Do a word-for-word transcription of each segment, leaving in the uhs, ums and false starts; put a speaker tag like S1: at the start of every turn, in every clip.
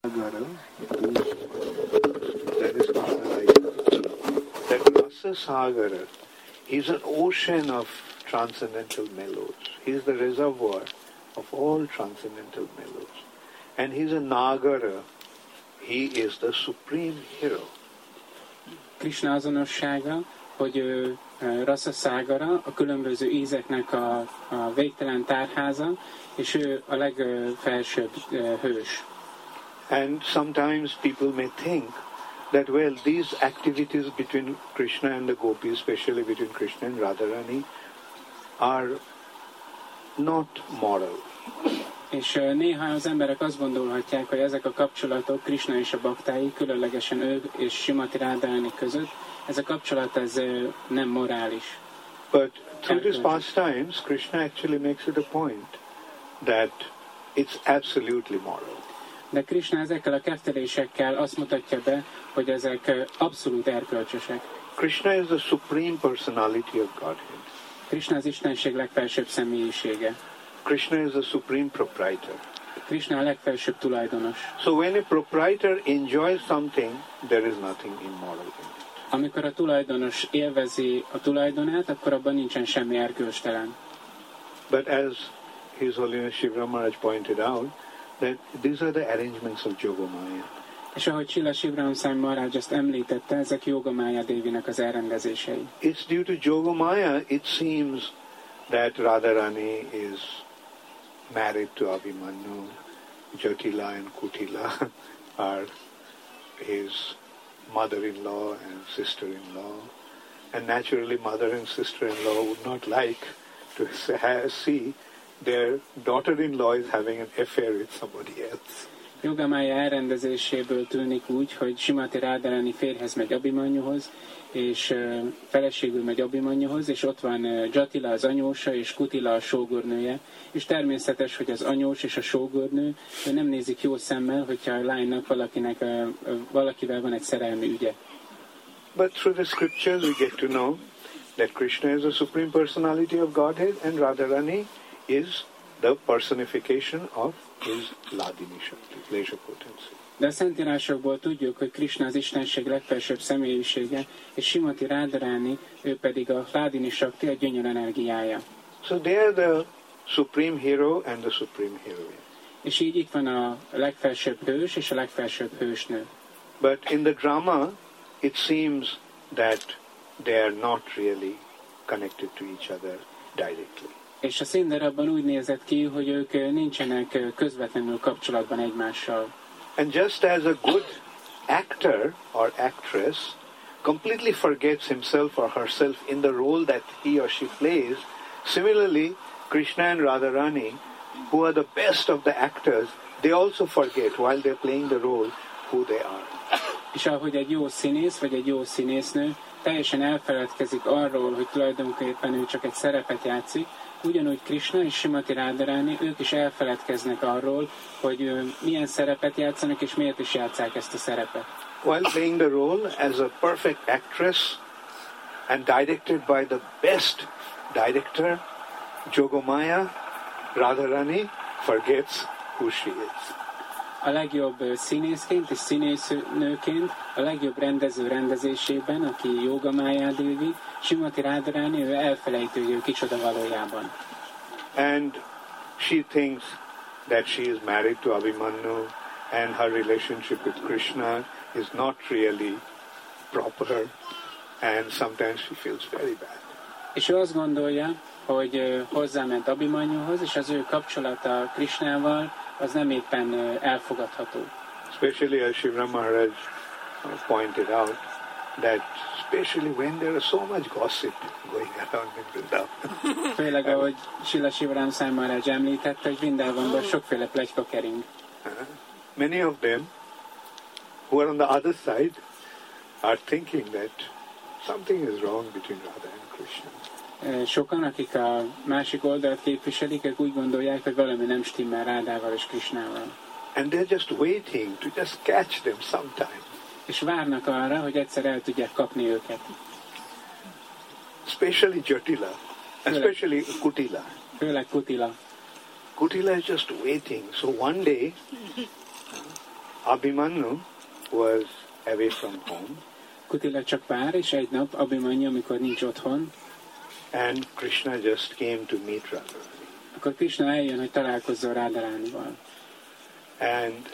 S1: That is like that Rasa Sagara. He's an ocean of transcendental mellows. He's the reservoir of all transcendental mellows. And he's a Nagara. He is the supreme hero.
S2: Krishna azonossága, hogy ő Rasa Sagara, a különböző ízeknek a, a végtelen tárháza, és ő a legfelsőbb hős.
S1: And sometimes people may think that, well, these activities between Krishna and the gopis, especially between Krishna and Radharani, are not moral.
S2: És néha az emberek azt gondolhatják, hogy ezek a kapcsolatok Krishna és a baktái, különlegesen ő és Srimati Radharani között, ez a kapcsolat ez nem morális.
S1: But through these pastimes, Krishna actually makes it a point that it's absolutely moral.
S2: De Krishna ezekkel a keftelésekkel azt mutatja be, hogy ezek abszolút erkölcsösek.
S1: Krishna is the supreme personality of Godhead.
S2: Krishna az Istenség legfelsőbb személyisége.
S1: Krishna is the supreme proprietor.
S2: Krishna a legfelsőbb tulajdonos.
S1: So when a proprietor enjoys something, there is nothing immoral in it.
S2: Amikor a tulajdonos élvezi a tulajdonát, akkor abban nincsen semmi erkölcstelen.
S1: But as His Holiness Shivram Maharaj pointed out, that these are the arrangements of Yogamaya.
S2: És ahogy Srila Shivram Swami Maharaj ezt említette, ezek Yogamaya Dévinek az elrendezései.
S1: It's due to Yogamaya, it seems that Radharani is married to Abhimanyu, Jatila and Kutila are his mother-in-law and sister-in-law. And naturally mother and sister-in-law would not like to see their daughter-in-law is having an affair with somebody else.
S2: Yogamaya elrendezéséből tűnik úgy, hogy Srimati Radharani férjhez megy Abhimanyuhoz, és uh, feleségül megy Abhimanyuhoz, és ott van uh, Jatila az anyósa, és Kutila a sógornője, és természetes, hogy az anyós és a sógornő nem nézik jó szemmel, hogyha a lánynak valakinek, uh, uh, valakivel van egy szerelmi ügye.
S1: But through the scriptures we get to know that Krishna is the supreme personality of Godhead and Radharani is the personification of his Ladini Shakti, Klesha potency.
S2: De a Szentírásokból tudjuk, hogy Krishna az Istenség legfelsőbb személyisége, és Srimati Radharani, ő pedig a Ladini Shakti, a gyönyör energiája.
S1: So they are the supreme hero and the supreme heroine.
S2: És így itt van a legfelsőbb hős és a legfelsőbb hősnő.
S1: But in the drama, it seems that they are not really connected to each other directly.
S2: És a színdarabban úgy nézett ki, hogy ők nincsenek közvetlenül kapcsolatban egymással.
S1: And just as a good actor or actress completely forgets himself or herself in the role that he or she plays, similarly, Krishna and Radharani, who are the best of the actors, they also forget while they're playing the role who they are.
S2: És ahogy egy jó színész vagy egy jó színésznő teljesen elfeledkezik arról, hogy tulajdonképpen ő csak egy szerepet játszik, ugyanúgy Krishna és Srimati Radharani, ők is elfeledkeznek arról, hogy milyen szerepet játszanak, és miért is játsszák ezt a szerepet.
S1: While playing the role as a perfect actress and directed by the best director, Yogamaya, Radharani forgets who she is.
S2: A legjobb színészként és színésznőként, a legjobb rendező rendezésében, aki Yogamaya Devi, Srimati Radharani, ő elfelejtő, hogy ő kicsoda valójában.
S1: And she thinks that she is married to Abhimanyu and her relationship with Krishna is not really proper and sometimes she feels very bad.
S2: És ő azt gondolja, hogy hozzáment Abhimanyuhoz, és az ő kapcsolata Krishnával az nem éppen elfogadható.
S1: Especially as Shivram Maharaj pointed out, that especially when there is so much gossip going around in Vrindavan.
S2: Főleg, ahogy Srila Shivram Swami Maharaj említette, hogy Vrindavanban sokféle pletyka kering.
S1: Many of them who are on the other side are thinking that something is wrong between Radha and Krishna.
S2: Sokan, akik a másik oldalt képviselik, ők úgy gondolják, hogy valami nem stimmel Rádával és Krishnával.
S1: And they're just waiting to just catch them sometime.
S2: És várnak arra, hogy egyszer el tudják kapni őket.
S1: Especially Jatila, especially Kutila.
S2: Főleg Kutila.
S1: Kutila is just waiting. So one day, Abhimanyu was away from home.
S2: Kutila csak vár, és egy nap Abhimanyu, amikor nincs otthon,
S1: and Krishna just came to meet Radharani.
S2: akkor Krishna eljön, hogy találkozzon Radharanival.
S1: And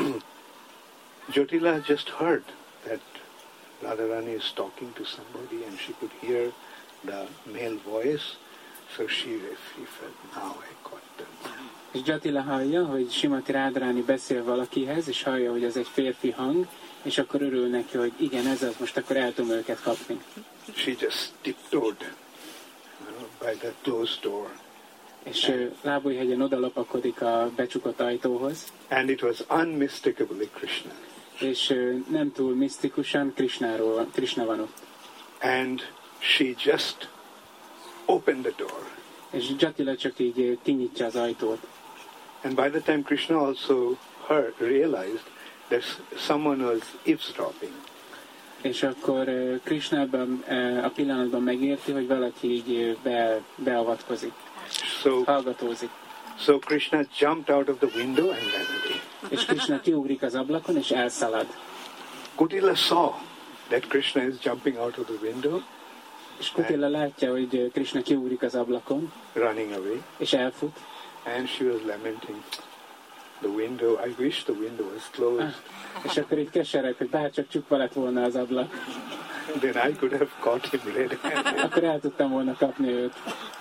S1: Jyotila just heard that Radharani is talking to somebody and she could hear the male voice, so she, she felt, now I got them.
S2: És Jyotila hallja, hogy Srimati Radharani beszél valakihez, és hallja, hogy ez egy férfi hang, és akkor örül neki, hogy igen, ez az, most akkor el tudom őket kapni.
S1: She just tiptoed, you know, by the closed door.
S2: És uh, lábújhegyen oda lopakodik a becsukott ajtóhoz.
S1: And it was unmistakably Krishna.
S2: És uh, nem túl misztikusan Krishnáról, Krishna van ott.
S1: And she just opened the door.
S2: És Jyotila csak így uh, kinyitja az ajtót.
S1: And by the time Krishna also heard, realized that someone was eavesdropping.
S2: És akkor uh, Krishna ebben uh, a pillanatban megérti, hogy valaki így uh, be, beavatkozik,
S1: So,
S2: hallgatózik.
S1: so Krishna jumped out of the window and ran away.
S2: És Krishna kiugrik az ablakon, és elszalad.
S1: Kutila saw that Krishna is jumping out of the window,
S2: És Kutila látja, hogy uh, Krishna kiugrik az ablakon,
S1: running away,
S2: és elfut.
S1: and she was lamenting, the window, I wish the window was closed.
S2: És akkor így kesereg, hogy bárcsak csukva lett volna az ablak,
S1: Then I could have caught him red-handed.
S2: akkor el tudtam volna kapni őt.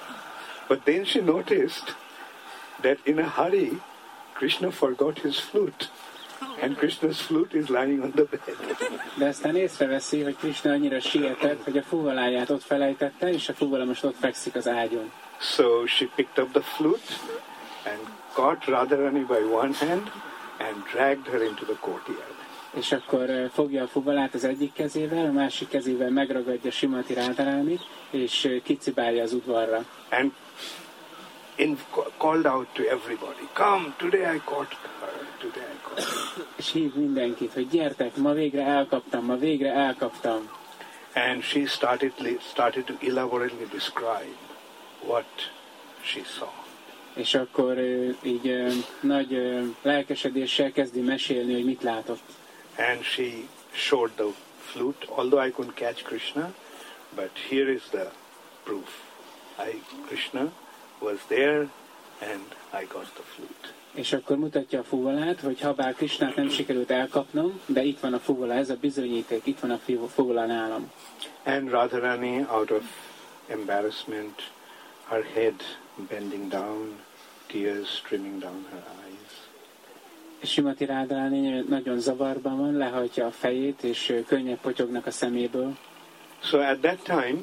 S1: But then she noticed that in a hurry, Krishna forgot his flute. And Krishna's flute is lying on the bed.
S2: De aztán észreveszi, hogy Krishna annyira sietett, hogy a fuvoláját ott felejtette, és a fuvola most ott fekszik az ágyon.
S1: So she picked up the flute and caught Radharani by one hand and dragged her into the courtyard.
S2: És akkor uh, fogja a fuvolát az egyik kezével, a másik kezével megragadja Srimati Radharanit, és uh, kicibálja az udvarra.
S1: And in, called out to everybody, come, today I caught her, today I caught her.
S2: És hív mindenkit, hogy gyertek, ma végre elkaptam, ma végre elkaptam.
S1: And she started, started to elaborately describe what she saw.
S2: És akkor uh, így uh, nagy uh, lelkesedéssel kezdi mesélni, hogy mit látott.
S1: And she showed the flute, although I couldn't catch Krishna, but here is the proof. I, Krishna was there and I got the flute.
S2: És akkor mutatja a fuvolát, hogy ha bár Krishnát nem sikerült elkapnom, de itt van a fuvola, ez a bizonyíték, itt van a fuvola nálam.
S1: And Radharani, out of embarrassment, her head bending down, tears streaming down her eyes.
S2: És Srimati Radharani nagyon zavarban van, lehajtja a fejét, és könnyek potyognak a szeméből.
S1: So at that time,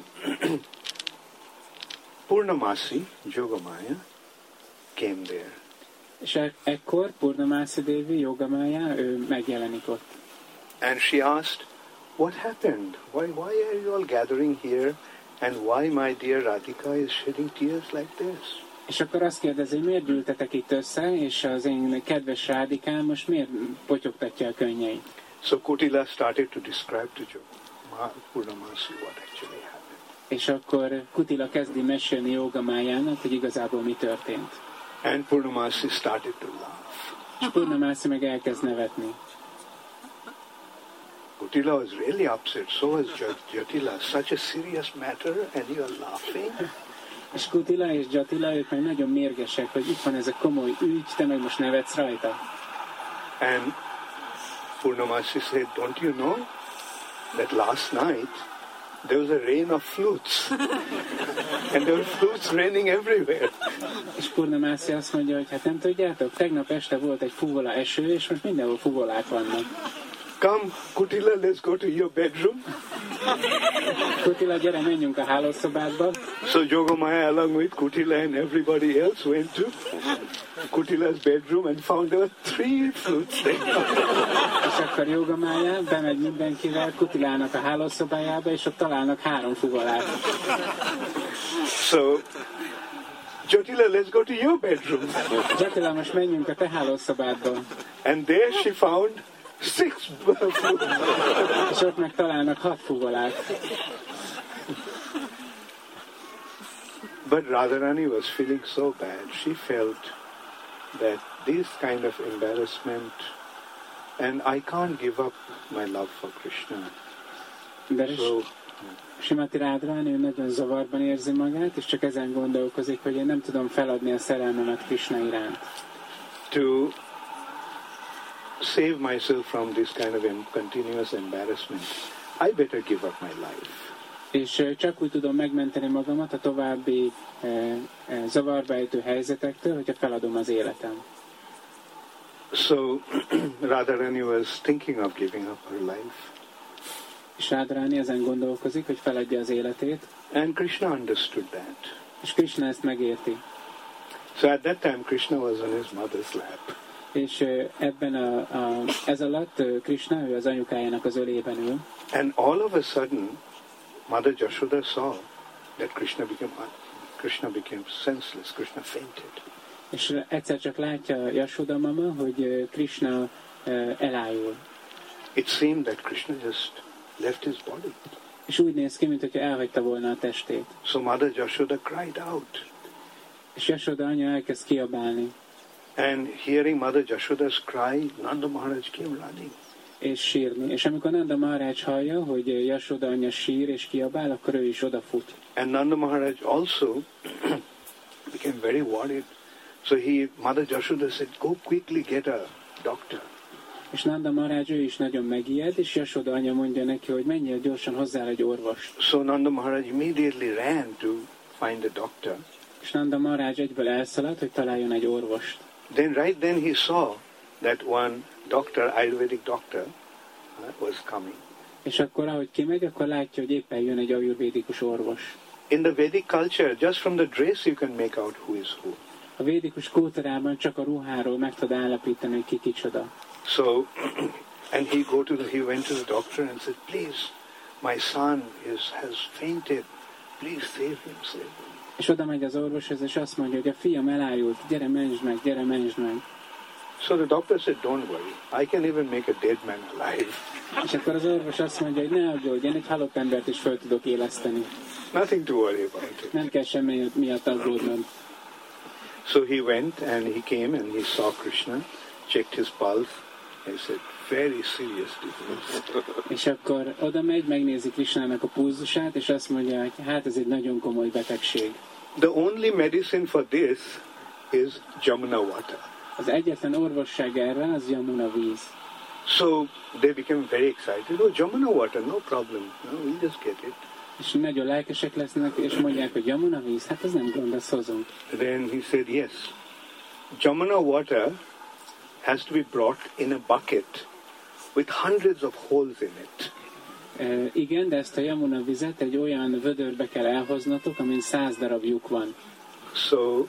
S1: Purnamasi, Yogamaya, came there.
S2: És e- ekkor Purnamasi Devi, Yogamaya, ő megjelenik ott.
S1: And she asked, what happened? Why, why are you all gathering here? And why my dear Radhika is shedding tears like this?
S2: És akkor azt kérdezi, hogy miért gyűltetek itt össze, és az én kedves Rádikám most miért potyogtatja a könnyeit?
S1: So Kutila started to describe to Purnamasi what actually happened.
S2: És akkor Kutila kezdi mesélni Yogamájának, hogy igazából mi történt.
S1: And Purnamasi started to laugh.
S2: És Purnamasi meg elkezd nevetni.
S1: Kutila was really upset. So was Jyotila. Such a serious matter and you are laughing?
S2: És Kutila és Jyotila, ők meg nagyon mérgesek, hogy itt van ez a komoly ügy, te meg most nevetsz rajta.
S1: And Purnamasi said, don't you know that last night there was a rain of flutes. And there were flutes raining everywhere.
S2: És Purnamasi azt mondja, hogy hát nem tudjátok, tegnap este volt egy fuvola eső, és most mindenhol fuvolák vannak.
S1: Come, Kutila, let's go to your bedroom.
S2: Kutila, gyere, menjünk a hálószobádba.
S1: So Yogamaya, along with Kutila and everybody else, went to Kutila's bedroom and found there were three flutes there.
S2: És akkor Yogamaya bemegy mindenkivel Kutilának a hálószobájába, és ott találnak három fuvolát.
S1: So, Jyotila, let's go to your bedroom.
S2: Jyotila, most menjünk a te hálószobádba.
S1: And there she found six flutes.
S2: És ott meg találnak hat fuvolát.
S1: But Radharani was feeling so bad. She felt that this kind of embarrassment and I can't give up my love for Krishna.
S2: De
S1: So,
S2: Srimati Radharani, ő nagyon zavarban érzi magát, és csak ezen gondolkozik, hogy én nem tudom feladni a szerelmemet Krishna iránt.
S1: to save myself from this kind of em- continuous embarrassment, I better give up my life.
S2: És ö, csak úgy tudom megmenteni magamat a további e, e, zavarba ejtő helyzetektől, hogyha feladom az életem.
S1: So Radharani was thinking of giving up her life,
S2: És Radharani ezen gondolkozik, hogy feladja az életét,
S1: and Krishna understood that.
S2: és Krishna ezt megérti.
S1: So at that time Krishna was on his mother's lap.
S2: És ö, ebben a, a, ez alatt ö, Krishna, ő az anyukájának az ölében ül,
S1: And all of a sudden, Mother Jashoda saw that Krishna became Krishna became senseless. Krishna fainted.
S2: és egyszer csak látja Yashoda mama, hogy ö, Krishna ö, elájul.
S1: It seemed that Krishna just left his body.
S2: És úgy néz ki, mintha elhagyta volna a testét.
S1: So Mother Jashoda cried out.
S2: És Yashoda anya elkezd kiabálni.
S1: And hearing Mother Jashoda's cry, Nanda Maharaj came running.
S2: És sírni. És amikor Nanda Maharaj hallja, hogy Yashoda anya sír és kiabál, akkor ő is odafut.
S1: And Nanda Maharaj also became very worried. So he, Mother Jashoda said, go quickly get a doctor.
S2: És Nanda Maharaj ő is nagyon megijed, és Yashoda anya mondja neki, hogy menjél gyorsan hozzá egy orvos.
S1: So Nanda Maharaj immediately ran to find a doctor.
S2: És Nanda Maharaj egyből elszaladt, hogy találjon egy orvost.
S1: Then right then he saw that one doctor, Ayurvedic doctor, uh, was coming.
S2: És akkor, ahogy kimegy, akkor látja, hogy éppen jön egy ajurvédikus orvos.
S1: In the Vedic culture, just from the dress you can make out who is who.
S2: A védikus kultúrában csak a ruháról meg tud állapítani, hogy ki kicsoda.
S1: So, and he go to the, he went to the doctor and said, please, my son is has fainted. Please save him, save him.
S2: És oda megy az orvoshoz, és azt mondja, hogy a fiam elájult, gyere, mentsd meg, gyere, mentsd meg.
S1: So the doctor said, don't worry, I can even make a dead man alive.
S2: És akkor az orvos azt mondja, hogy ne aggódj, én egy halott embert is föl tudok éleszteni.
S1: Nothing to worry about it.
S2: Nem kell semmi miatt aggódnod.
S1: So he went and he came and he saw Krishna, checked his pulse, and he said, very serious disease.
S2: És akkor oda megy, megnézi Krishnának a pulzusát, és azt mondja, hogy hát ez egy nagyon komoly betegség.
S1: The only medicine for this is Jamuna water.
S2: Az egyetlen orvosság erre az Yamuna víz.
S1: So they became very excited. Oh, Jamuna water, no problem. No, we just get it.
S2: És nagyon lelkesek lesznek, és mondják, hogy Yamuna víz, hát ez nem gond, ezt hozunk.
S1: Then he said, yes, Jamuna water has to be brought in a bucket with hundreds of holes in it.
S2: E, igen, de ezt a Yamuna vizet egy olyan vödörbe kell elhoznatok, amin száz darab lyuk van.
S1: So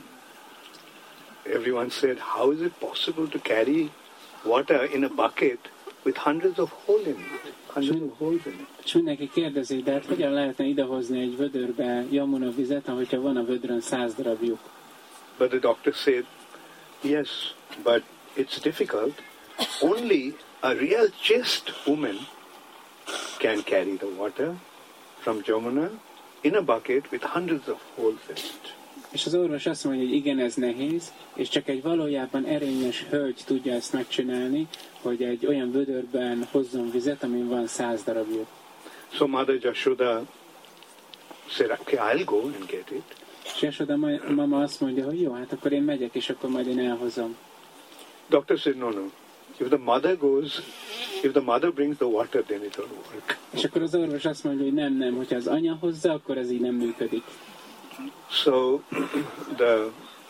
S1: everyone said, how is it possible to carry water in a bucket with hundreds of holes in it? Hundreds of holes in it.
S2: És mindenki kérdezi, de hát hogyan lehetne idehozni egy vödörbe Yamuna vizet, ahogyha van a vödrön száz darab lyuk?
S1: But the doctor said, yes, but it's difficult. Only a real chaste woman can carry the water from Jamuna in a bucket with hundreds of holes in it.
S2: És az orvos azt mondja, hogy igen, ez nehéz, és csak egy valójában erényes hölgy tudja ezt megcsinálni, hogy egy olyan vödörben hozzon vizet, amin van száz darab lyuk.
S1: So Mother Jashoda said, okay, I'll go and get it.
S2: És Yashoda mama azt mondja, hogy jó, hát akkor én megyek, és akkor majd én elhozom.
S1: Doctor said, no, no. If the mother goes, if the mother brings the water, then it will work.
S2: És akkor az orvos azt mondja, hogy nem, nem, hogyha az anya hozza, akkor ez így nem működik.
S1: So the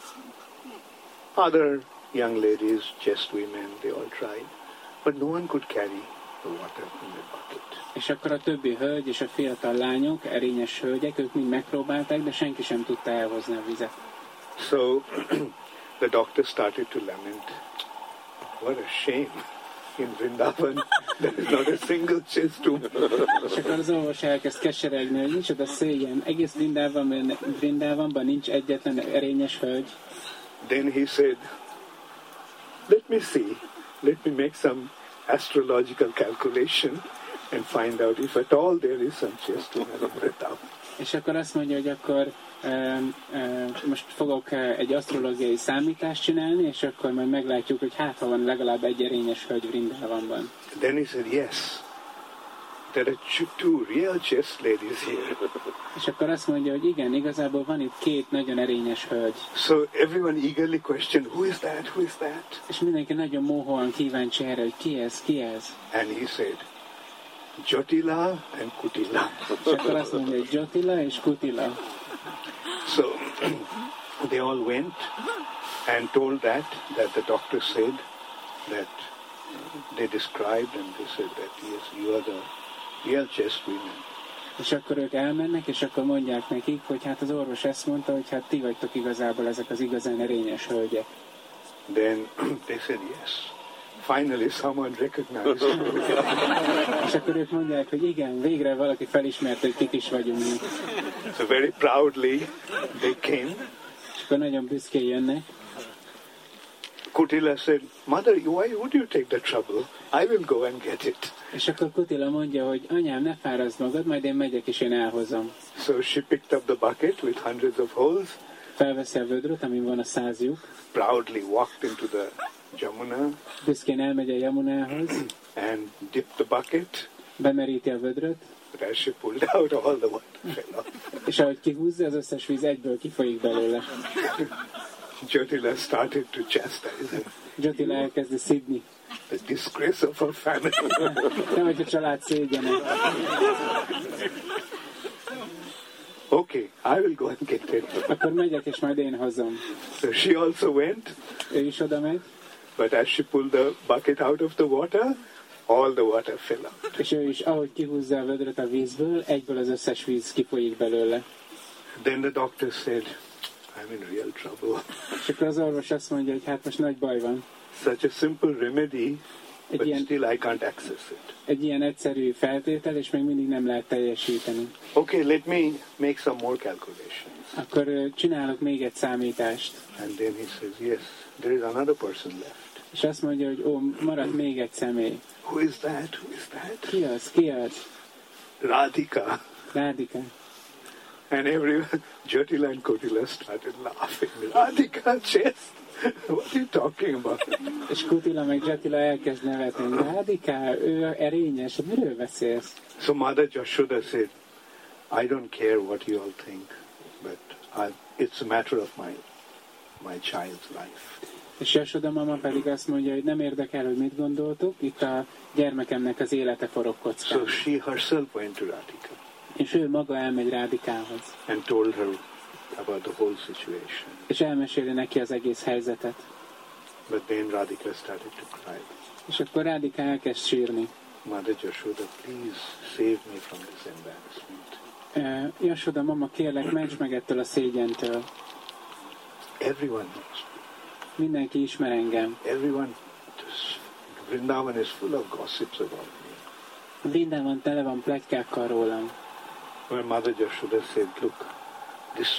S1: other young ladies, chaste women, they all tried, but no one could carry the water in the bucket.
S2: És akkor a többi hölgy és a fiatal lányok, erényes hölgyek, ők mind megpróbálták, de senki sem tudta elhozni a vizet.
S1: So the doctor started to lament. What a shame. In Vrindavan, there is not a single chaste woman.
S2: És akkor az orvos elkezd keseregni, hogy nincs oda szégyen. Egész Vrindavanban, Vrindavanban nincs egyetlen erényes hölgy.
S1: Then he said, let me see, let me make some astrological calculation and find out if at all there is some chaste woman in Vrindavan.
S2: És akkor azt mondja, hogy akkor e, e, most fogok egy asztrológiai számítást csinálni, és akkor majd meglátjuk, hogy hát, ha van legalább egy erényes hölgy Vrindavanban.
S1: Then he said, yes, there are two real chess ladies here.
S2: És akkor azt mondja, hogy igen, igazából van itt két nagyon erényes hölgy.
S1: So everyone eagerly questioned, who is that, who is that?
S2: És mindenki nagyon móhóan kíváncsi erre, hogy ki ez, ki ez.
S1: And he said, Jyotila and Kutila.
S2: És akkor azt mondja, hogy Jyotila és Kutila.
S1: So they all went and told that, that the doctor said that they described and they said that yes, you are the real chess women.
S2: És akkor ők elmennek, és akkor mondják nekik, hogy hát az orvos ezt mondta, hogy hát ti vagytok igazából ezek az igazán erényes hölgyek.
S1: Then they said yes. Finally someone recognized.
S2: És akkor ők mondják, hogy igen, végre valaki felismerte, hogy kik is vagyunk mi.
S1: So very proudly they came.
S2: És akkor nagyon büszkén jönnek.
S1: Kutila said, Mother, why would you take the trouble? I will go and get it.
S2: És akkor Kutila mondja, hogy anyám, ne fárazd magad, majd én megyek és én elhozom.
S1: So she picked up the bucket with hundreds of holes.
S2: Felveszi a vödröt, amin van a száz lyuk.
S1: Proudly walked into the Jamuna.
S2: Büszkén elmegy a Yamunához.
S1: And dipped the bucket.
S2: Bemeríti a vödröt.
S1: But as she pulled out, all the water fell off.
S2: És ahogy kihúzza, az összes víz egyből kifolyik belőle.
S1: Jyotila started to chastise him.
S2: Jyotila elkezdi szidni.
S1: The disgrace of her family.
S2: Nem, hogy a család szégyene.
S1: Okay, I will go and get it.
S2: Akkor megyek, és majd én hozom.
S1: So she also went.
S2: Ő is oda megy.
S1: But as she pulled the bucket out of the water, all the water fell out.
S2: És ő is, ahogy kihúzza a vödröt a vízből, egyből az összes víz kifolyik belőle.
S1: Then the doctor said, I'm in real trouble.
S2: És akkor az orvos azt mondja, hogy hát most nagy baj van.
S1: Such a simple remedy,
S2: Egy
S1: but
S2: ilyen,
S1: still I can't access it.
S2: egy ilyen egyszerű feltétel, és még mindig nem lehet teljesíteni.
S1: Okay, let me make some more calculations.
S2: Akkor ö, csinálok még egy számítást.
S1: And then he says, yes, there is another person left.
S2: És azt mondja, hogy ó, maradt még egy személy.
S1: Who is that? Who is that?
S2: Ki az? Ki az?
S1: Radhika.
S2: Radhika.
S1: And everyone, Jyotila and Kutila started laughing. Radhika, chess? What are you talking about?
S2: És Kutila meg Jyotila elkezd nevetni. Radhika, ő erényes, miről beszélsz?
S1: So Mother Jashoda said, I don't care what you all think, but I, it's a matter of my, my child's life.
S2: És Jashoda mama pedig azt mondja, hogy nem érdekel, hogy mit gondoltok, itt a gyermekemnek az élete forog kockán.
S1: So she herself went to Radhika.
S2: És ő maga elmegy Radhikához.
S1: And told her about the whole situation.
S2: És elmeséli neki az egész helyzetet.
S1: But then Radhika started to cry.
S2: És akkor Radhika elkezd sírni.
S1: Mother Jashoda, please save me from this embarrassment.
S2: Uh, Jashoda mama, kérlek, ments meg ettől a szégyentől.
S1: Everyone knows.
S2: Mindenki ismer engem.
S1: Everyone, this, Vrindavan is full of gossips about me.
S2: Vrindavan tele van pletykákkal rólam.
S1: When Mother Jashoda said, look, this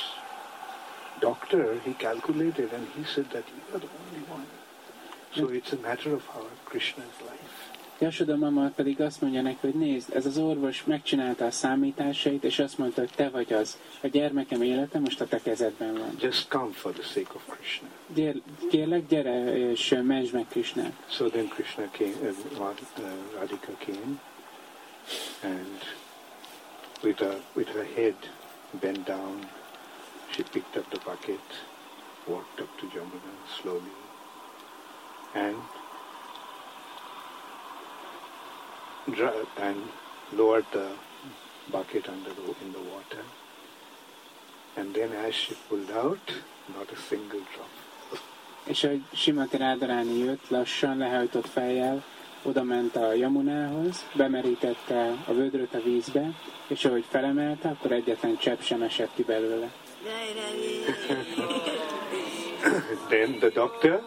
S1: doctor, he calculated and he said that you are the only one. So it's a matter of our Krishna's life.
S2: Jashoda mama pedig azt mondja neki, hogy nézd, ez az orvos megcsinálta a számításait, és azt mondta, hogy te vagy az. A gyermekem élete most a te kezedben van.
S1: Just come for the sake of Krishna.
S2: Gyere, kérlek, gyere és mentsd meg Krishnát.
S1: So then Krishna came, uh, uh, Radhika came, and with her, with her head bent down, she picked up the bucket, walked up to Jamuna slowly, and and lowered the bucket under the, in the water. And then as she pulled out, not a single drop.
S2: És ahogy Simati Radharani jött, lassan lehajtott fejjel, oda ment a Yamunához, bemerítette a vödröt a vízbe, és ahogy felemelte, akkor egyetlen csepp sem esett ki belőle.
S1: Then the doctor,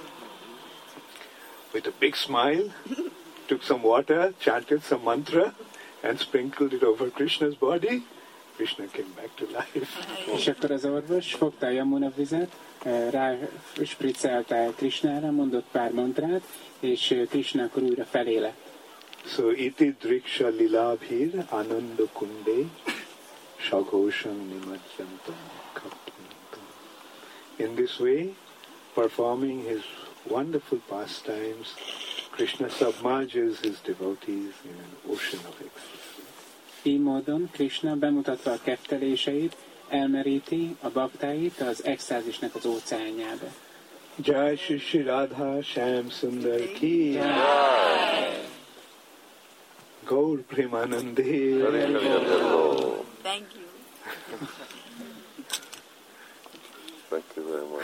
S1: with a big smile, took some water, chanted some mantra, and sprinkled it over Krishna's body. Krishna came back to life.
S2: És akkor az orvos fogta a Yamuna vizet, rá spriccelte Krishnára, mondott pár mantrát, és Krishna akkor újra felélett.
S1: So iti driksha lilabhir ananda kunde shaghosam nimajjantam kapyantam. In this way, performing his wonderful pastimes, Krishna submerges his devotees in an ocean of ecstasy.
S2: Így módon Krishna bemutatva a ketteléseit, elmeríti a baktáit az extázisnak az óceánjába.
S1: Jai Shri Shri Radha Shyam Sundar ki Jai. Gaur Premanande.
S3: Thank you.
S4: Thank you very much.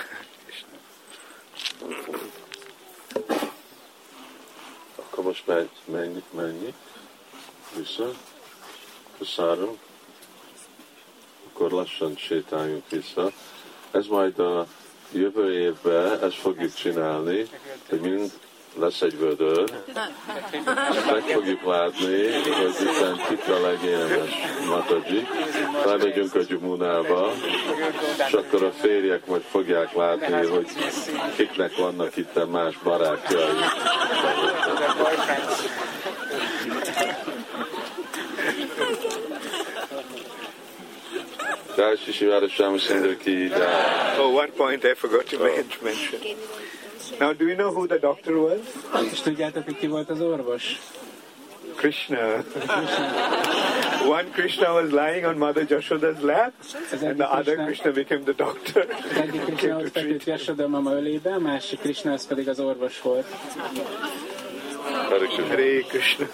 S4: Akkor most megy, menj, menjünk vissza, köszönöm, akkor lassan sétáljunk vissza. Ez majd a jövő évben ezt fogjuk csinálni, hogy mind lesz egy vödör, és meg fogjuk látni, hogy utána kik a legénemes Mataji. Felmegyünk a Gyumunába, és akkor a férjek majd fogják látni, hogy kiknek vannak itt más barátjai. Jai Shri Shri Radha Shyam Sundar ki Jai.
S1: Oh, one point I forgot to mention. Now, do you know who the doctor was?
S2: És tudjátok, hogy ki volt az orvos?
S1: Krishna. One Krishna was lying on Mother Jashoda's lap, and the other Krishna became the doctor.
S2: Az egyik Krishna ott feküdt Jashoda mama ölébe, a másik Krishna az pedig az orvos volt.
S1: Hare Krishna.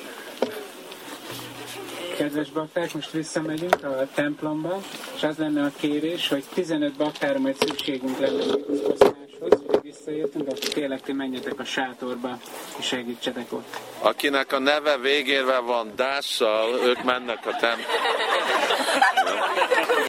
S2: Kedves bakták, most visszamegyünk a templomba, és az lenne a kérés, hogy tizenöt baktára majd szükségünk lenne az osztáshoz, hogy visszaértünk, akkor tényleg ti menjetek a sátorba, és segítsetek ott.
S4: Akinek a neve végérve van dásszal, ők mennek a templomba.